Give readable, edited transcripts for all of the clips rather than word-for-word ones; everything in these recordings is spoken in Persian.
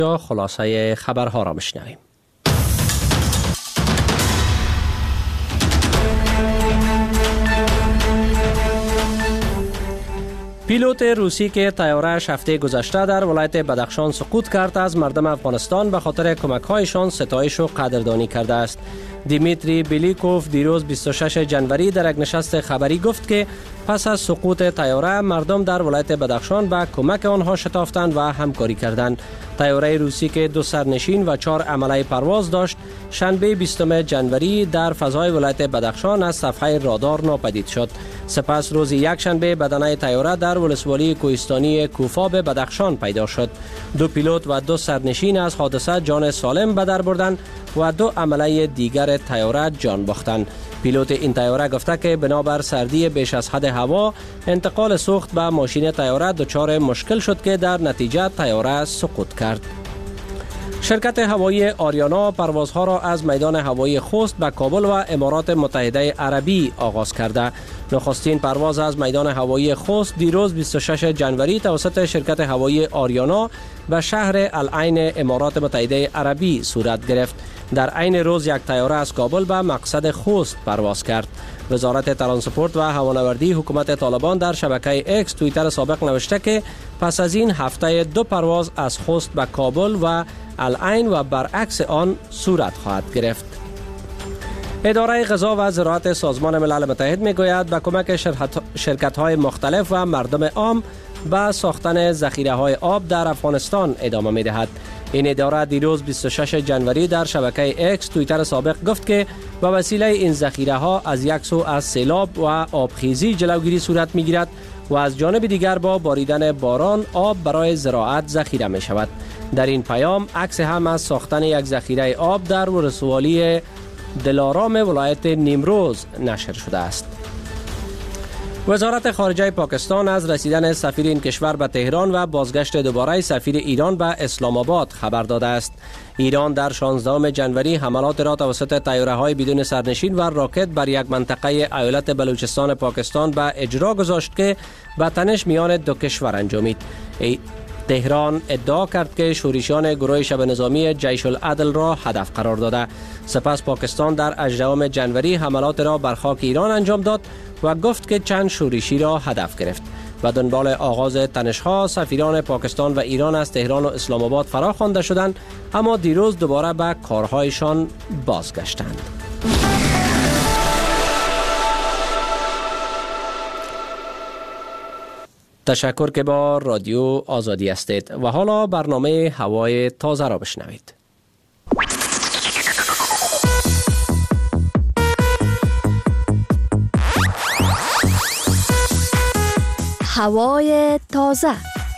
خلاصه خبرها را میشنویم. پیلوت روسی که طیاره‌اش هفته گذشته در ولایت بدخشان سقوط کرد از مردم افغانستان به خاطر کمک‌هایشان ستایش و قدردانی کرده است. دیمیتری بیلیکوف دیروز 26 جنوری در یک نشست خبری گفت که پس از سقوط طیاره مردم در ولایت بدخشان به کمک آنها شتافتند و همکاری کردند. طیاره روسی که 2 سرنشین و 4 عمله پرواز داشت شنبه 20 جنوری در فضای ولایت بدخشان از صفحه رادار ناپدید شد. سپس روز یکشنبه بدنه طیاره در ولسوالی کوهستانی کوفاب بدخشان پیدا شد. 2 پیلوت و 2 سرنشین از حادثه جان سالم به در بردند و 2 عمله دیگر طیاره جان باختند. پیلوت این طیاره گفته که بنابر سردی بیش از حد هوا انتقال سوخت به ماشین طیاره دچار مشکل شد که در نتیجه طیاره سقوط کرد. شرکت هوایی آریانا پروازها را از میدان هوایی خوست به کابل و امارات متحده عربی آغاز کرده. نخستین پرواز از میدان هوایی خوست دیروز 26 جنوری توسط شرکت هوایی آریانا به شهر العین امارات متحده عربی صورت گرفت. در عین روز یک طیاره از کابل به مقصد خوست پرواز کرد. وزارت ترانسپورت و هوانوردی حکومت طالبان در شبکه اکس توییتر سابق نوشته که پس از این هفته 2 پرواز از خوست به کابل و العین و برعکس آن صورت خواهد گرفت. اداره غذا و زراعت سازمان ملل متحد میگوید به کمک شرکت‌های مختلف و مردم عام به ساختن ذخیره‌های آب در افغانستان ادامه می‌دهد. این اداره دیروز 26 جنوری در شبکه اکس توییتر سابق گفت که به وسیله این ذخیره‌ها از یک سو از سیلاب و آبخیزی جلوگیری صورت می‌گیرد و از جانب دیگر با باریدن باران آب برای زراعت ذخیره می‌شود. در این پیام عکس هم از ساختن یک ذخیره آب در ولسوالی دلارام ولایت نیمروز نشر شده است. وزارت خارجه پاکستان از رسیدن سفیر این کشور به تهران و بازگشت دوباره سفیر ایران به اسلام آباد خبر داده است. ایران در 16 جنوری حملات را توسط طیاره‌های بدون سرنشین و راکت بر یک منطقه ایالت بلوچستان پاکستان به اجرا گذاشت که به تنش میان 2 کشور انجامید. تهران ادعا کرد که شورشیان گروه شبه نظامی جیش العدل را هدف قرار داده. سپس پاکستان در 18 جنوری حملات را بر خاک ایران انجام داد و گفت که چند شورشی را هدف گرفت. و دنبال آغاز تنش‌ها سفیران پاکستان و ایران از تهران و اسلام آباد فرا خوانده شدند، اما دیروز دوباره به کارهایشان بازگشتند. تشکر که با رادیو آزادی هستید و حالا برنامه هوای تازه را بشنوید. هوای تازه.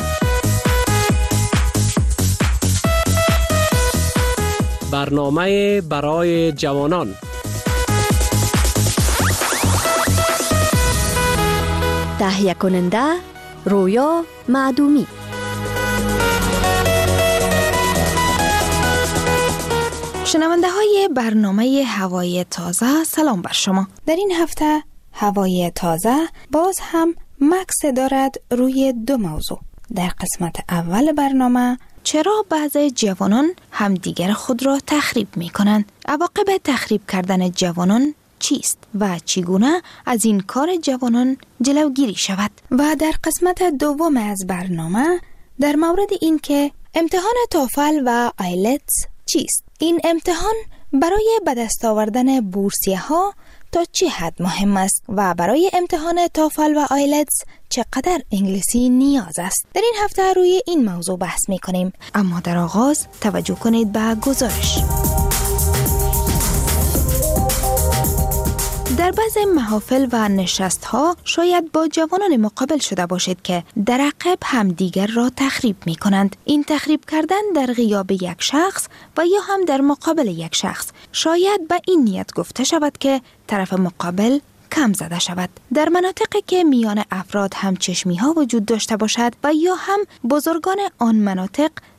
برنامه برای جوانان. تهیه کننده رویا معدومی. شنونده های برنامه هوای تازه، سلام بر شما. در این هفته هوای تازه باز هم مکس دارد روی 2 موضوع. در قسمت اول برنامه چرا بعضی جوانان همدیگر خود را تخریب می کنند؟ عواقب تخریب کردن جوانان چیست و چگونه از این کار جوانان جلوگیری شود؟ و در قسمت دوم از برنامه در مورد این که امتحان توفل و آیلتس چیست؟ این امتحان برای به دست آوردن بورسیه ها تا چه حد مهم است و برای امتحان توفل و آیلتس چقدر انگلیسی نیاز است؟ در این هفته روی این موضوع بحث می کنیم، اما در آغاز توجه کنید به گزارش. در بعض محافل و نشست‌ها شاید با جوانان مقابل شده باشید که در عقب همدیگر را تخریب می کنند. این تخریب کردن در غیاب یک شخص و یا هم در مقابل یک شخص شاید به این نیت گفته شود که طرف مقابل کم زده شود. در مناطقی که میان افراد همچشمی ها وجود داشته باشد و یا هم بزرگان آن مناطق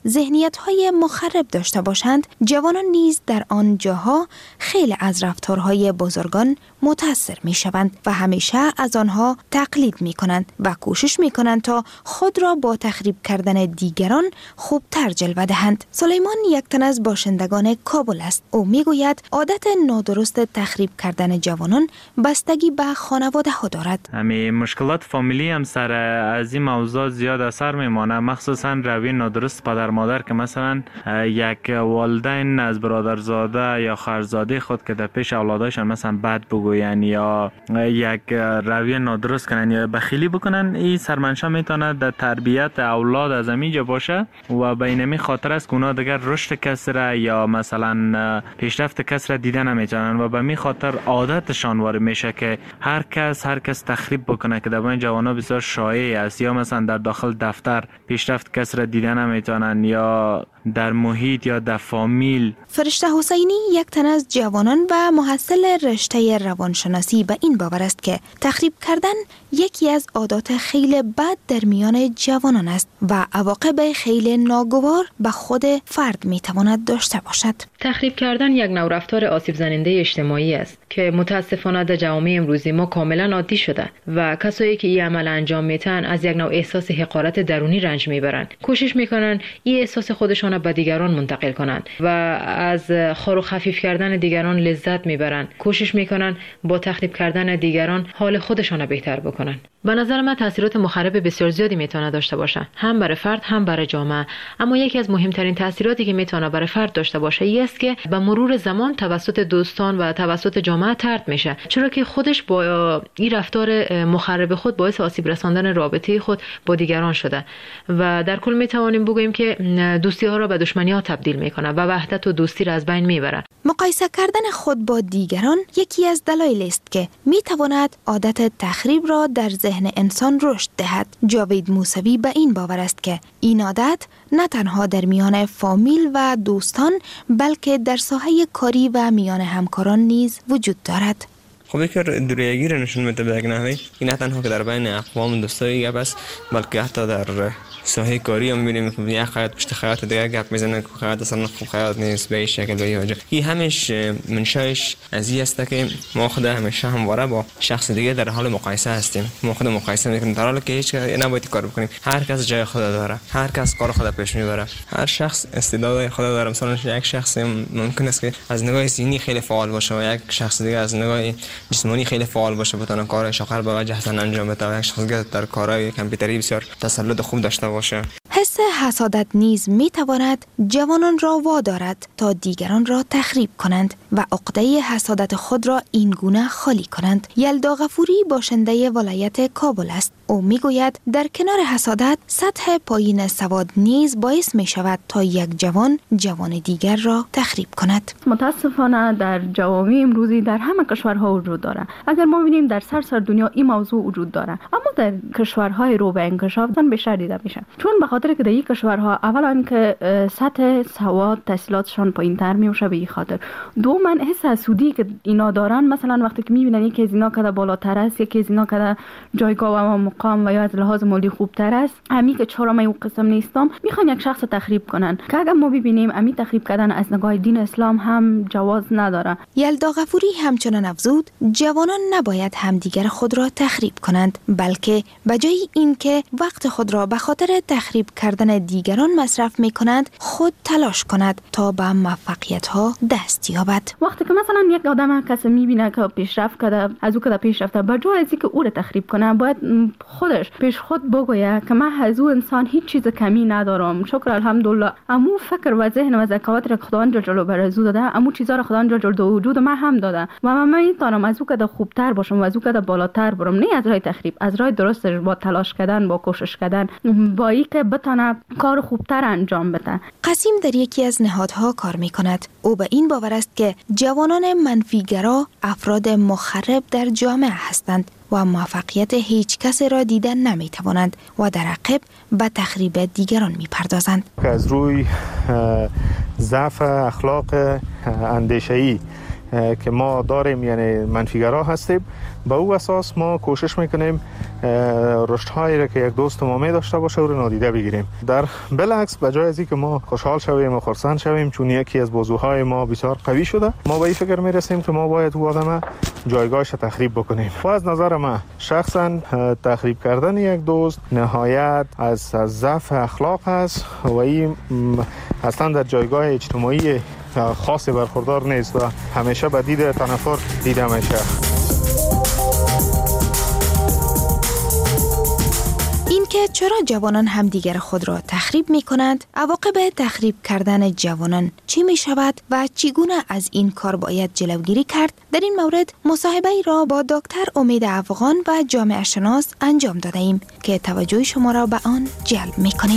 ذهنیت‌های مخرب داشته باشند، جوانان نیز در آن جاها خیلی از رفتارهای بزرگان متأثر می‌شوند و همیشه از آنها تقلید می‌کنند و کوشش می‌کنند تا خود را با تخریب کردن دیگران خوبتر جلوه دهند. سلیمان یک تن از باشندگان کابل است. او می‌گوید عادت نادرست تخریب کردن جوانان بستگی به خانواده ها دارد. همین مشکلات فامیلی هم سر از این موضوع زیاد اثر میمانه، مخصوصا روی نادرست پدر مادر که مثلا یک والدین از برادرزاده یا خواهرزاده خود که در پیش اولادشان مثلا بد بگوین یا یک روی نادرست کنن یا بخیلی بکنن، این سرمنشأ میتونه در تربیت اولاد از اینجا باشه و به اینمی خاطر است که اونا دیگر رشد کس را یا مثلا پیشرفت کس را دیده نمیتونن و به می خاطر عادتشان وارد میشه که هر کس تخریب بکنه که در بین جوانا بسیار شایع است، یا مثلا در داخل دفتر پیشرفت کس را دیده نمیتونن یا در محیط یا در فامیل. فرشته حسینی یک تن از جوانان و محصل رشته روانشناسی به این باور است که تخریب کردن یکی از عادات خیلی بد در میان جوانان است و عواقب خیلی ناگوار به خود فرد میتواند داشته باشد. تخریب کردن یک نوع رفتار آسیب زننده اجتماعی است که متاسفانه در جامعه امروزی ما کاملا عادی شده و کسایی که این عمل انجام میتن از یک نوع احساس حقارت درونی رنج میبرند. کوشش میکنن این احساس خودشان به دیگران منتقل کنند و از خور و خفیف کردن دیگران لذت میبرند. کوشش میکنن با تخریب کردن دیگران حال خودشان بهتر بکنن. به نظر من تاثیرات مخرب بسیار زیادی میتونه داشته باشه، هم برای فرد هم برای جامعه. اما یکی از مهمترین تاثیراتی که میتونه برای فرد داشته باشه این است که به مرور زمان توسط دوستان و توسط جامعه طرد میشه، چرا که خودش با این رفتار مخرب خود باعث آسیب رساندن رابطه خود با دیگران شده و در کل میتوانیم بگوییم که دوستی ها را به دشمنی ها تبدیل میکنه و وحدت و دوستی را از بین میبره. مقایسه کردن خود با دیگران یکی از دلایل است که میتواند عادت تخریب را در ذهن انسان رشد دهد. جاوید موسوی به این باور است که این عادت نه تنها در میان فامیل و دوستان بلکه در ساحه کاری و میان همکاران نیز وجود دارد. خب که دوریگی را نشون میده به یک نحوی، این نه تنها که در بین اقوام دوستایی بس بلکه حتی در ساحه کاری هم می‌بینیم که یک خیاط پشت خیاط دیگه گپ میزنه که خیاط اصلا خوب خیاط نیست به این شکل به این وجه. این همش منشأش از این است که ما خود همیشه همواره با شخص دیگه در حال مقایسه هستیم. ما خود مقایسه می‌کنیم در حالی که هیچ نباید کار بکنیم. هر کس جای خود داره، هر کس کار خود پیش میبره، هر شخص استعداد خود داره. مثلا یک شخص ممکن است که از نگاه ذهنی خیلی فعال باشه و یک شخص دیگه از نگاه جسمانی خیلی فعال باشه، بتونه کارش آخر به وجه حسن انجام بده و یک شخص دیگه در کارهای کامپیوتری بسیار تسلط خوب داشته باشه. حس حسادت نیز می تواند جوانان را وادارد تا دیگران را تخریب کنند و عقده حسادت خود را این گونه خالی کنند. یلدا غفوری باشنده ولایت کابل است. او می گوید در کنار حسادت سطح پایین سواد نیز باعث می شود تا یک جوان دیگر را تخریب کند. متاسفانه در جوامع امروزی در همه کشورها وجود دارد. اگر ما ببینیم در سراسر دنیا این موضوع وجود دارد، اما در کشورهای رو به انکشاف بیشتر دیده میشه، چون به خاطر که در این کشورها اولا که سطح سواد تحصیلاتشان پایین‌تر میشه، به این خاطر. دوما حس حسودی که اینا دارن، مثلا وقتی که میبینن یکی از اینا کده بالاتر است، یکی از اینا کده جایگاه و مقام و یا از لحاظ مالی خوبتر است، امی که چرا من اون قسم نیستم، میخوان یک شخص تخریب کنن که اگر ما ببینیم امی تخریب کردن از نگاه دین اسلام هم جواز نداره. یلدا غفوری همچنان افزود جوانان نباید همدیگر خود را تخریب کنند، بلکه بجای اینکه وقت خود را به خاطر تخریب کردن دیگران مصرف می‌کنند، خود تلاش کند تا به موفقیت‌ها دست یابد. وقتی که مثلا یک آدم کسی می‌بینه که پیشرفت کرده، از او که پیشرفته، بجای از اینکه او را تخریب کنه، باید خودش پیش خود بگویه که من از او انسان هیچ چیز کمی ندارم، شکر الحمدلله، امو فکر و ذهن و ذکاوت را خداوند جل بر عزو داده، امو چیزا را خداوند جل دو وجود من هم داده و من میتونم از او که خوبتر باشم و از او که بالاتر برم، نه از راه تخریب، از راه درستش، با تلاش کردن، با کوشش کردن، با اینکه بتونه کار خوبتر انجام بده. قاسم در یکی از نهادها کار می‌کند. او به این باور است که جوانان منفیگرا افراد مخرب در جامعه هستند و موفقیت هیچ کسی را دیدن نمی‌توانند و در عقب به تخریب دیگران می‌پردازند. از روی ضعف اخلاق اندیشه‌ای که ما داریم یعنی منفیگرا هستیم، به او اساس ما کوشش میکنیم رشدهایی را که یک دوست ما می داشته باشه او را نادیده بگیریم. در بالعکس بجای از اینکه ما خوشحال شویم و خرسند شویم چون یکی از بازوهای ما بسیار قوی شده، ما به این فکر میرسیم که ما باید او آدم جایگاهش تخریب بکنیم. و از نظر من شخصا تخریب کردن یک دوست نهایت از ضعف اخلاق است و این اصلا در جایگاه اجتماعی خاصی برخوردار نیست و همیشه به دید تنفر دیده میشه. که چرا جوانان همدیگر خود را تخریب می کنند، عواقب تخریب کردن جوانان چی می شود و چگونه از این کار باید جلوگیری کرد، در این مورد مصاحبه را با دکتر امید افغان و جامعه شناس انجام داده ایم که توجه شما را به آن جلب می کنیم.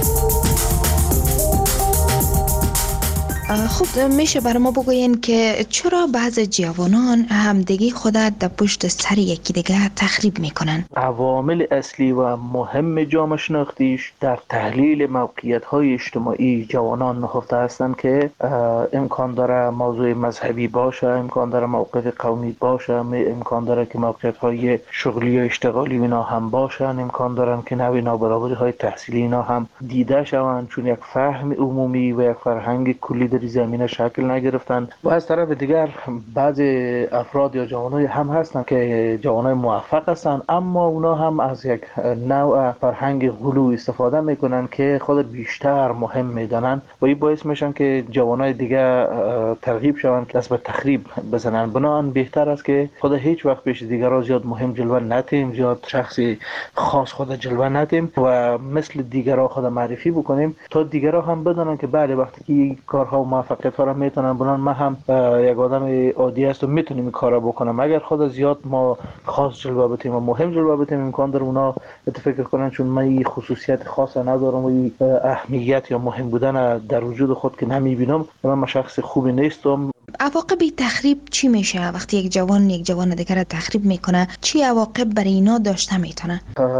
خب میشه برای ما بگوین که چرا بعض جوانان همدیگه خود در پشت سر یکی دیگه تخریب میکنن؟ عوامل اصلی و مهم جامعه شناختیش در تحلیل موقعیت‌های اجتماعی جوانان نهفته هستند که امکان داره موضوع مذهبی باشه، امکان داره موقف قومی باشه، امکان داره که موقعیت‌های شغلی و اشتغالی اینا هم باشن، امکان دارن که نوع نابرابری‌های تحصیلی اینا هم دیده شوند چون یک فهم عمومی و یک فرهنگ کلی در زمینه شکل نگرفتن. و از طرف دیگر بعض افراد یا جوانای هم هستن که جوانای موفق هستن اما اونا هم از یک نوع فرهنگ غلو استفاده میکنن که خود بیشتر مهم میدانن و این باعث میشن که جوانای دیگه ترغیب شوند که دست به تخریب بزنن. بنابراین بهتر است که خود هیچ وقت پیش دیگران زیاد مهم جلوه ندیم، زیاد شخصی خاص خود جلوه ندیم و مثل دیگران خود معرفی بکنیم تا دیگران هم بدونن که بله وقتی که کارها و موفقیت ها را میتونن بنان من هم یک آدم عادی است و میتونم این کارا بکنم. اگر خود زیاد ما خاص جلوه بدیم و مهم جلوه بدیم امکان داره اونا فکر کنن چون من این خصوصیت خاص ندارم و این اهمیت یا مهم بودن در وجود خود که نمیبینم من شخص خوبی نیستم. عواقب تخریب چی میشه وقتی یک جوان دیگر را تخریب میکنه؟ چی عواقب برای اینا داشته میتونه؟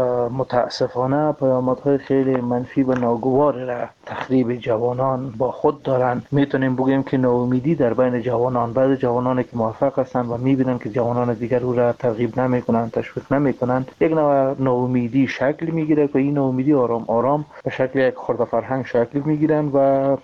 متاسفانه پیامدهای خیلی منفی و ناگوار را تخریب جوانان با خود دارن. میتونیم بگیم که ناامیدی در بین جوانان، بعض جوانانی که موفق هستن و میبینن که جوانان دیگر او را ترغیب نمیکنن، تشویق نمیکنن، یک نوع ناامیدی شکل میگیره که این ناامیدی آرام آرام به شکل یک خرده فرهنگ شکل میگیرن و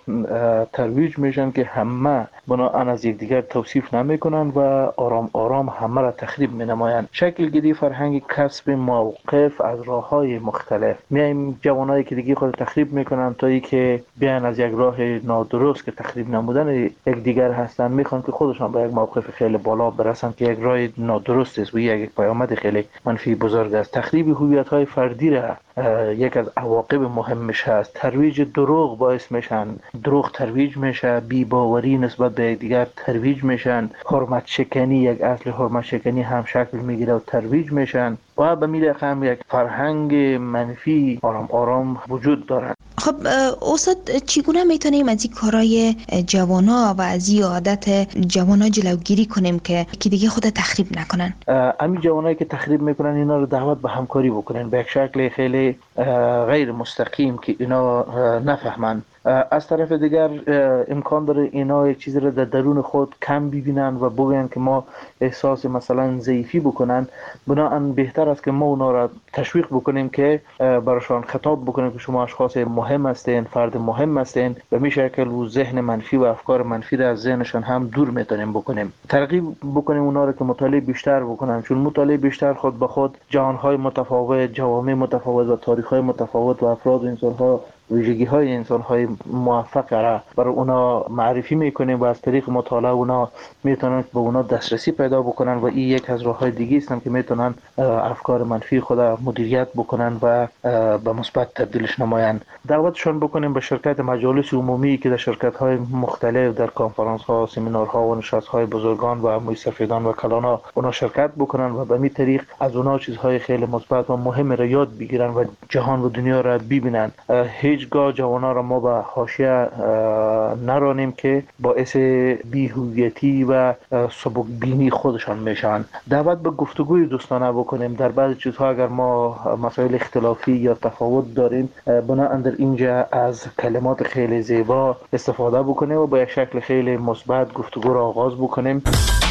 ترویج میشن که همه بناهن از یک دیگر توصیف نمیکنن و آرام آرام همه را تخریب مینمایند. شکل گیری فرهنگ کسب موقف از راههای مختلف. میایم جوانایی که دیگه خود تخریب میکنن تا که بیان از یک راه نادرست که تخریب نمودن یک دیگر هستن میخوان که خودشان به یک موقف خیلی بالا برسن که یک راه نادرست است و یک پیامد خیلی منفی بزرگ است. تخریب هویت‌های فردی را یک از عواقب مهمش هست. ترویج دروغ باعث میشن، دروغ ترویج میشه، بی‌باوری نسبت به دیگر ترویج میشن، حرمت شکنی یک اصل حرمت شکنی هم شکل میگیره و ترویج میشن و به میل هم یک فرهنگ منفی آرام آرام وجود دارد. خب استاد چگونه میتونیم از این کارهای جوانا و از این عادت جوانا جلوگیری کنیم که دیگه خود تخریب نکنن؟ همین جوانایی که تخریب میکنن اینا رو دعوت به همکاری بکنن به یک شکل خیلی غیر مستقیم که اینا نفهمن. از طرف دیگر امکان داره اینا یک چیزی رو در درون خود کم ببینن و بگن که ما احساس مثلا ضعیفی بکنن. بنابراین بهتر است که ما اونا را تشویق بکنیم که براشان خطاب بکنیم که شما اشخاص مهم هستین، فرد مهم هستین و می شکل و ذهن منفی و افکار منفی را از ذهنشان هم دور میتونیم بکنیم. ترغیب بکنیم اونا را که مطالعه بیشتر بکنن چون مطالعه بیشتر خود به خود جهانهای متفاوت، جوامع متفاوت و تاریخ‌های متفاوت و افراد و انسان‌ها ویژگی های انسان های موفق را برای اونا معرفی میکنیم و از طریق مطالعه اونا میتونن به اونا دسترسی پیدا بکنن و این یک از راه های دیگه است که میتونن افکار منفی خود مدیریت بکنن و به مثبت تبدیلش نمایند. دعوتشون بکنیم به شرکت مجالس عمومی که در شرکت های مختلف در کنفرانس ها، سمینارها و نشست های بزرگان و موسفیدان و کلانا اونا شرکت بکنن و به این طریق از اونا چیزهای خیلی مثبت و مهم را یاد بگیرن و جهان و دنیا را ببینن. هیچگاه جوانان را ما به حاشیه نرانیم که باعث بی‌هویتی و سبکبینی خودشان میشن. دعوت به گفتگوی دوستانه بکنیم. در بعضی چیزها اگر ما مسائل اختلافی یا تفاوت داریم، بنابراین در اینجا از کلمات خیلی زیبا استفاده بکنیم و با یک شکل خیلی مثبت گفتگو را آغاز بکنیم.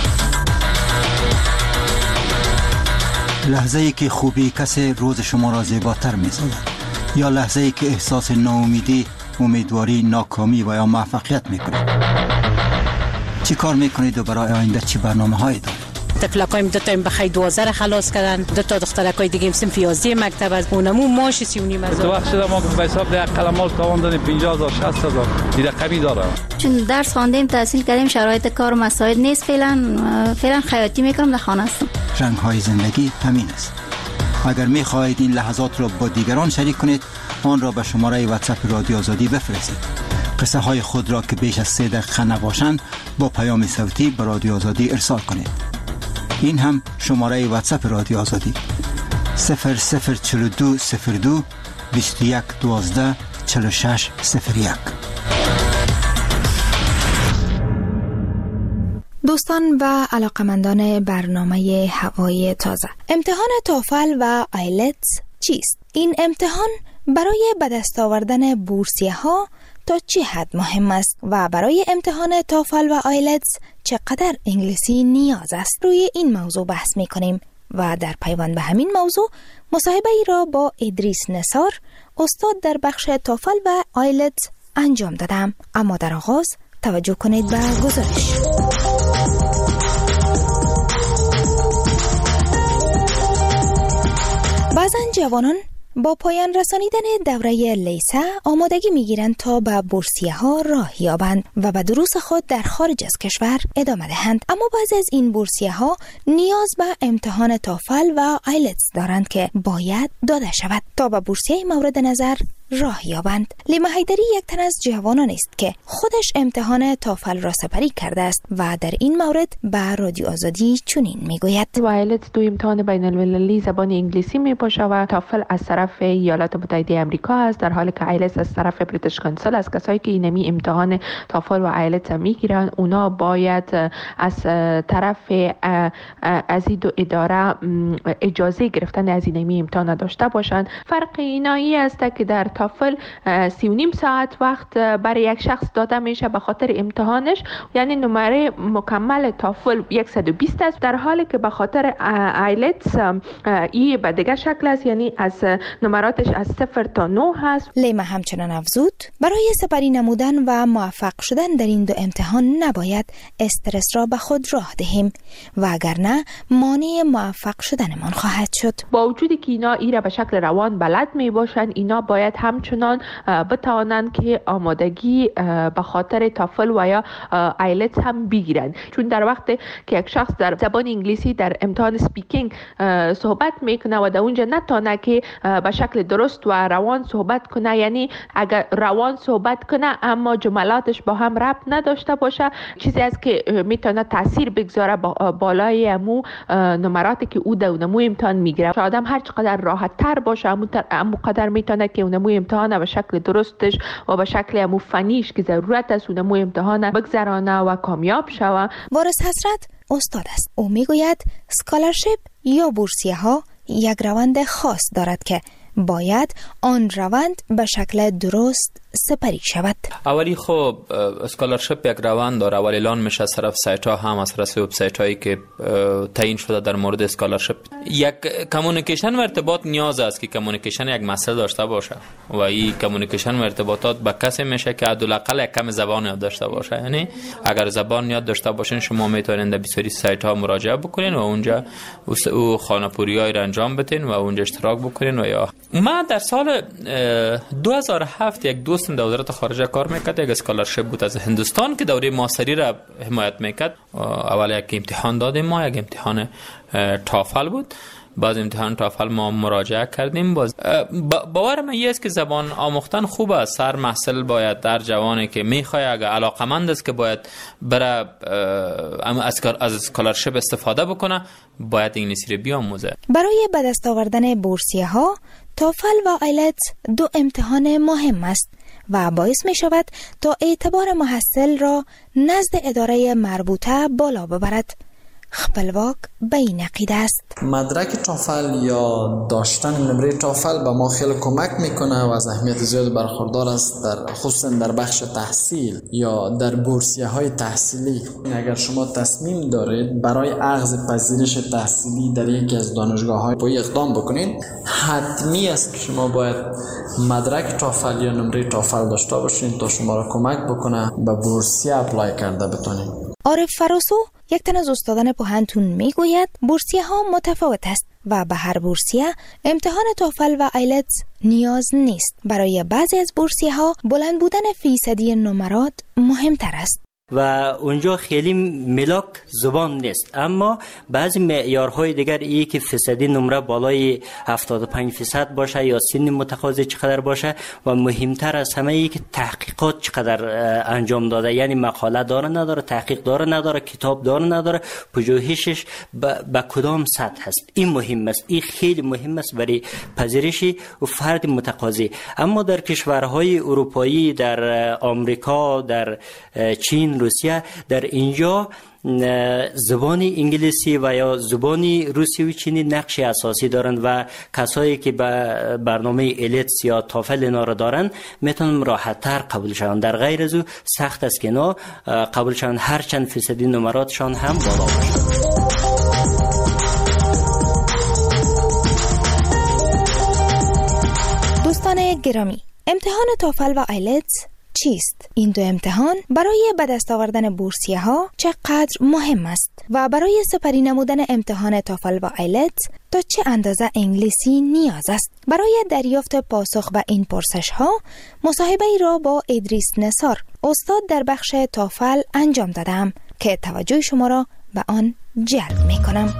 لحظه‌ای که خوبی کسی روز شما را زیباتر می‌سازد، یا لحظه‌ای که احساس ناامیدی، امیدواری، ناکامی و یا موفقیت می‌کنید. چی کار می‌کنید و برای آینده چی برنامه‌هایی دارید؟ تفلکایم دو تا بخای 12 را خلاص کردن، دو تا دخترکای دیگه هم صنف 11 مکتب از اونمو ماش 39 هزار. تو وقت شده ما به حساب ده قلماش تاوان دادیم 50000 60000 این رقمی داره. چون درس خواندیم، تحصیل کردیم، شرایط کار مساعد نیست، فعلا خیاطی میکنم، در خانه هستم. رنگ‌های زندگی همین است. اگر می‌خواهید این لحظات را با دیگران شریک کنید، آن را به شماره واتساپ رادیو آزادی بفرستید. قصه های خود را که بیش از 3 دقیقه نباشند با پیام صوتی به رادیو آزادی ارسال کنید. این هم شماره واتساپ رادیو آزادی 004202 21 12 46 01. دوستان و علاقمندان برنامه هوای تازه، امتحان توفل و آیلتس چیست؟ این امتحان برای به دست آوردن بورسیه ها تا چه حد مهم است و برای امتحان توفل و آیلتس چقدر انگلیسی نیاز است؟ روی این موضوع بحث می کنیم و در پیوند به همین موضوع مصاحبه ای را با ادریس نثار، استاد در بخش توفل و آیلتس انجام دادم. اما در آغاز توجه کنید به گزارش. بعضن جوانان با پایان رسانیدن دوره لیسه آمادگی میگیرند تا به بورسیه ها راه یابند و به دروس خود در خارج از کشور ادامه دهند. اما بعضی از این بورسیه ها نیاز به امتحان توفل و آیلتس دارند که باید داده شود تا به بورسیه مورد نظر راه یابند. لیما حیدری یک تن از جوانان است که خودش امتحان توفل را سپری کرده است و در این مورد به رادیو آزادی چنین میگوید: آیلتس دو امتحان بین المللی زبان انگلیسی می باشه و توفل از طرف ایالات متحده آمریکا است، در حالی که آیلتس از طرف بریتیش کانسل است. کسایی که اینمی امتحان توفل و آیلتس میگیرن اونا باید از طرف از این دو اداره اجازه گرفتن از اینمی امتحان داشته باشند. فرق اینایی است که در توفل 3.5 ساعت وقت برای یک شخص داده میشه به خاطر امتحانش، یعنی نمره مکمل توفل 120 است، در حالی که به خاطر آیلتس ای به دیگه شکل است، یعنی از نمراتش از 0 تا 9 هست. لیما همچنان افزود برای سپری نمودن و موفق شدن در این دو امتحان نباید استرس را به خود راه دهیم و اگر نه مانع موفق شدنمان خواهد شد. با وجودی که اینا ایره به شکل روان بلد می باشن، اینا باید همچنان بتوانند که آمادگی به خاطر توفل و یا آیلتس هم بگیرند، چون در وقت که یک شخص در زبان انگلیسی در امتحان سپیکینگ صحبت میکنه و در اونجا نتونه که به شکل درست و روان صحبت کنه، یعنی اگر روان صحبت کنه اما جملاتش با هم ربط نداشته باشه، چیزی است که میتونه تاثیر بگذاره بالای امو نمراتی که او در اونمو امتحان میگیره. آدم هر چقدر راحت تر باشه امو قدر میتونه که اونمو امتحان به شکل درستش و به شکل امو فنیش که ضرورت است اونمو امتحان بگذرانه و کامیاب شوه. وارث حسرت استاد است. او میگوید اسکالرشیپ یا بورسیه ها یک روند خاص دارد که باید آن روند به شکل درست سپری شود. اولی خب اسکالرشیپ یک روند داره، اولی اعلان میشه از طرف سایت ها، هم از طرف وبسایت هایی که تعیین شده در مورد اسکالرشیپ. یک کمیونیکیشن و ارتباط نیاز است که کمیونیکیشن یک مسئله داشته باشه و این کمیونیکیشن و ارتباطات با کسی میشه که حداقل یک کم زبان یاد داشته باشه. یعنی اگر زبان یاد داشته باشین شما میتونید به بسیاری سایت ها مراجعه بکنین و اونجا او خانه‌پوریایی را انجام بدین و اونجا اشتراک بکنین. و یا من در سال 2007 یک دوستم در وزارت خارجه کار میکرد، یک اسکالرشیپ بود از هندوستان که دوره ماستری را حمایت میکرد. اول یک امتحان دادیم ما، یک امتحان توفل بود. بعد امتحان توفل ما مراجعه کردیم. باور من است که زبان آموختن خوب است. هر محصل باید در جوانی که میخواد اگر علاقمند است که باید بره از اسکالرشیپ استفاده بکنه باید انگلیسی رو بیاموزه. برای به دست آوردن بورسیه ها توفل و آیلتس دو امتحان مهم است و باعث می شود تا اعتبار محصل را نزد اداره مربوطه بالا ببرد. خپلواک به این عقیده است. مدرک توفل یا داشتن نمره توفل به ما خیلی کمک میکنه و از اهمیت زیاد برخوردار است، خصوصا در بخش تحصیل یا در بورسیه های تحصیلی. اگر شما تصمیم دارید برای اخذ پذیرش تحصیلی در یکی از دانشگاه های پایه اقدام بکنید، حتمی است که شما باید مدرک توفل یا نمره توفل داشته باشین تا شما را کمک بکنه به بورسیه اپلای کرده بتونید. عارف فراسو، یک تن از استادان پوهنتون میگوید بورسیه ها متفاوت است و به هر بورسیه امتحان توفل و آیلتس نیاز نیست. برای بعضی از بورسیه ها بلند بودن فیصدی نمرات مهمتر است. و اونجا خیلی ملاک زبان نیست، اما بعضی معیارهای دیگر ای که فیصدی نمره بالای 75% باشه یا سن متقاضی چقدر باشه و مهمتر از همه ای که تحقیقات چقدر انجام داده، یعنی مقاله داره نداره، تحقیق داره نداره، کتاب داره نداره، پژوهشش به کدام سطح هست. این مهم است، این خیلی مهم است برای پذیرش و فرد متقاضی. اما در کشورهای اروپایی، در آمریکا، در چین، روسیه، در اینجا زبان انگلیسی و یا زبان روسی و چینی نقش اساسی دارند و کسایی که به برنامه ایلتس یا توفل اینا را دارند میتونن راحت تر قبول شوند. در غیر از او سخت است که اینا قبول شوند، هر چند فیصدی نمراتشان هم بالا باشه. دوستان گرامی، امتحان توفل و آیلتس چیست؟ این دو امتحان برای به دست آوردن بورسیه ها چقدر مهم است و برای سپری نمودن امتحان توفل و آیلتس تا چه اندازه انگلیسی نیاز است؟ برای دریافت پاسخ به این پرسش ها مصاحبه ای را با ادریس نثار، استاد در بخش توفل انجام دادم که توجه شما را به آن جلب می کنم.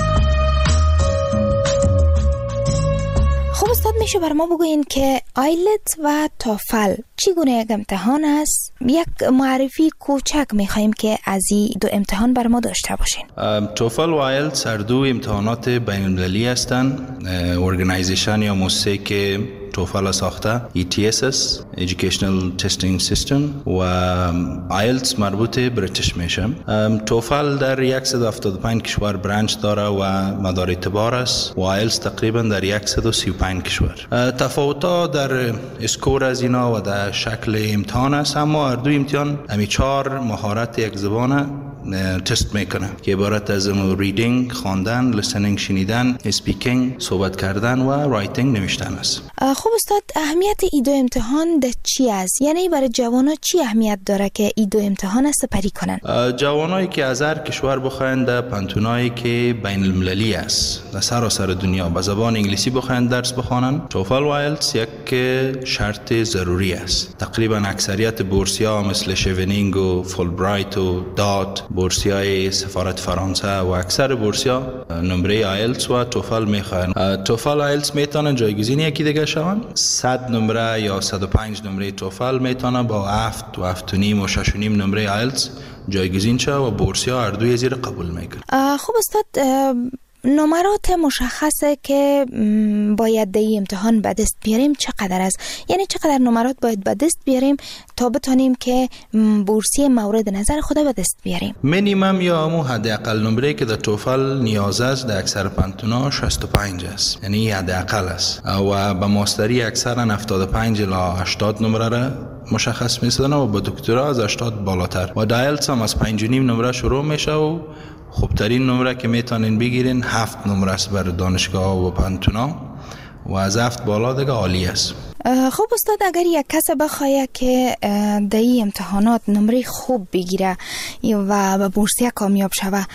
خب استاد، میشه بر ما بگوین که آیلتس و توفل چگونه یک امتحان است؟ یک معرفی کوچک میخوایم که از این دو امتحان بر ما داشته باشین. توفل و آیلتس هر دو امتحانات بین المللی هستند. ارگانایزیشن یا مؤسسه که توفل ساخته ETSS Educational Testing System و آیلتس مربوط بریتیش میشه. توفل در 175 کشور برانچ داره و مدار اعتبار است و آیلتس تقریبا در 135 کشور. تفاوت‌ها در اسکور از اینا و در شکل امتحان است، اما هر دو امتحان همی 4 مهارت یک زبان تست میکنه که عبارت از ریدینگ، خواندن، لیسنینگ شنیدن، اسپیکینگ صحبت کردن و رایتینگ نوشتن است. خب استاد، اهمیت این دو امتحان ده چی است؟ یعنی برای جوانان چی اهمیت داره که این دو امتحان سپری کنن؟ جوانایی که از هر کشور بخواین در پانتونایی که بین المللی است در سراسر دنیا به زبان انگلیسی بخواین درس بخوانن، توفل و آیلتس یک شرط ضروری است. تقریبا اکثریت بورسیا مثل شیونینگ و فولبرایت و دات، بورسیای سفارت فرانسه و اکثر بورسیا نمره آیلتس و توفل میخواین. توفل و آیلتس میتونن جایگزین یکی دیگه شون. 100 نمره یا 105 نمره توفل میتونه با 7 و 7.5 و 6.5 نمره آیلتس جایگزین شه و بورسیا هر دوی زیر قبول میکنه. خب استاد، نمرات مشخصه که باید در امتحان به دست بیاریم چقدر است؟ یعنی چقدر نمرات باید به دست بیاریم تا بتونیم که بورسیه مورد نظر خود به دست بیاریم؟ مینیمم یا همون حداقل نمره که در توفل نیاز است در اکثر پانتونا 65 است، یعنی حداقل است و به ماستری اکثرا 75 الی 80 نمره را مشخص می‌سازن و با دکترا از 80 بالاتر و آیلتس هم از 5.5 نمره شروع میشه و خوبترین نمره که میتونین بگیرین 7 نمره است بر دانشگاه و پانتونا و از 7 بالا دیگه عالی است. خب استاد، اگر یک کس بخواه که در این امتحانات نمره خوب بگیره و به بورسیه کامیاب شوه،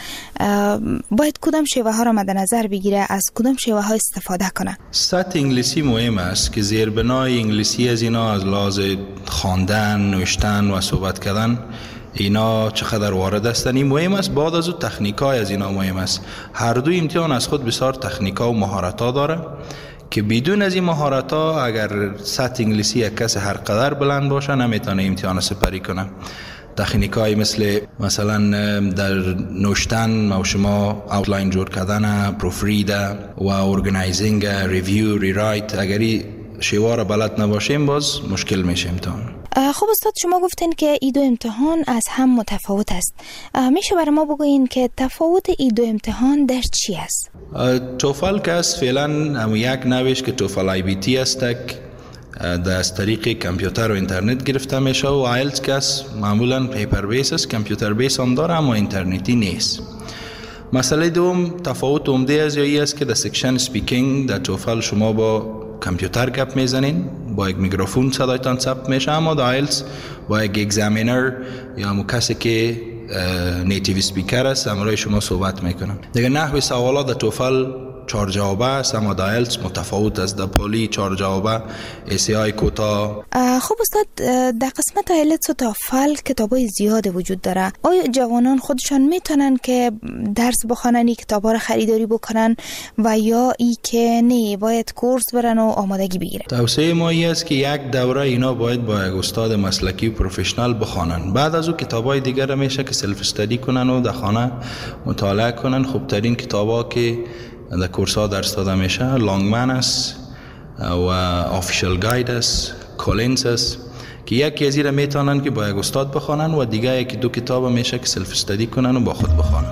باید کدام شیوه ها را مد نظر بگیره، از کدام شیوه ها استفاده کنه؟ سطح انگلیسی مهم است که زیربنای انگلیسی از اینا از لحاظ خواندن، نوشتن و صحبت کردن اینا چقدر وارد هستن این مهم است. بعد از اون تکنیکای از اینا مهم است. هر دو امتحان از خود بسیار تکنیکا و مهارت‌ها داره که بدون از این مهارت‌ها اگر سطح انگلیسی یک کس هر قدر بلند باشه نمیتونه امتحان سپری کنه. تکنیکایی مثلا در نوشتن و شما اوتلاین جور کردن، پروفرید و ارگنایزینگ، ریویو، ریرایت، اگری شیوار بلد نباشیم باز مشکل میشه امتحان. خب استاد شما گفتین که ای دو امتحان از هم متفاوت است. میشه برای ما بگوین که تفاوت ای دو امتحان در چی است؟ توفل که است فعلا هم یک نویش که توفل آی بی تی است از طریق کامپیوتر و اینترنت گرفته میشه و آیلتس که است معمولا پیپر بیس است، کامپیوتر بیس هم داره اما اینترنتی نیست. مسئله دوم تفاوت عمده از یایی است که در سکشن سپیکینگ در توفل شما با کامپیوتر گپ میزنین، با یک میکروفون صدایتان ثبت میشه، اما در آیلتس با یک اگزامینر یا همون کسی که نیتیو سپیکر است همراه شما صحبت میکنن. دیگه نحوی سوالات در توفل 4 جوابه است اما در آیلتس متفاوت است. در پولی 4 جوابه، ایسی آی کوتا. خب استاد در قسمت آیلتس و توفل کتابای زیاد وجود داره. آیا جوانان خودشان میتونن که درس بخونن، کتابا رو خریداری بکنن و یا ای که نه باید کورس برن و آمادگی بگیرن؟ توصیه ما ای است که یک دوره اینا باید با یک استاد مسلکی و پروفشنال بخونن. بعد از او کتابای دیگر میشه که سلف استادی کنن و در خانه مطالعه کنن. خوبترین کتابا که در کورس ها درس داده میشه لانگمن است و آفیشال گاید است، کولینز است که یکی از اینا میتونن که با یک استاد بخونن و دیگه یکی دو کتاب میشه که سلف استادی کنن و با خود بخونن.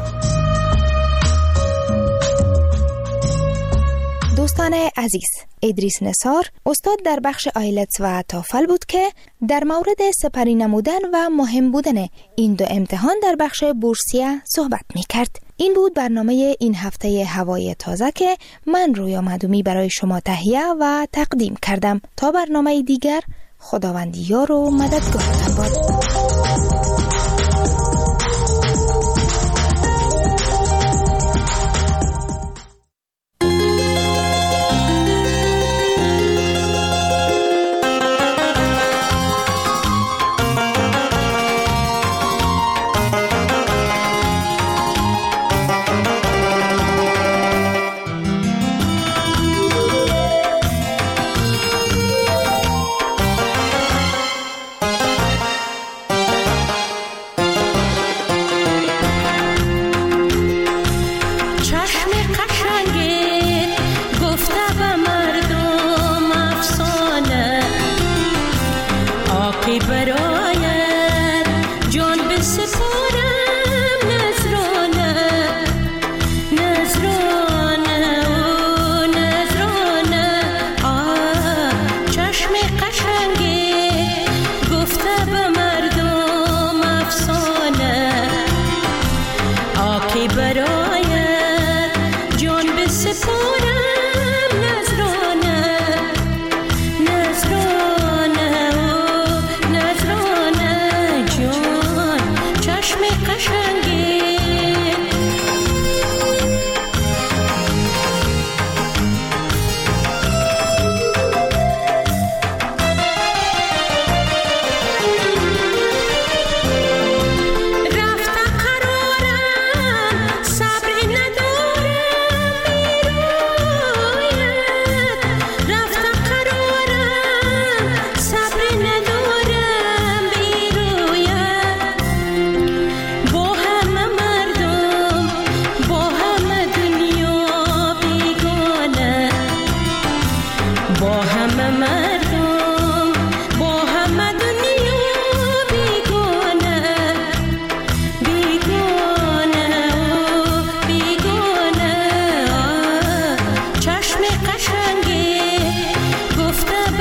دوستان عزیز، ادریس نثار استاد در بخش آیلتس و توفل بود که در مورد سپری نمودن و مهم بودن این دو امتحان در بخش بورسیه صحبت می کرد. این بود برنامه این هفته هوای تازه که من رویا معدومی برای شما تهیه و تقدیم کردم. تا برنامه دیگر، خداوند یار و مددگارتان باد.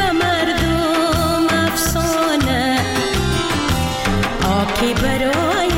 که برای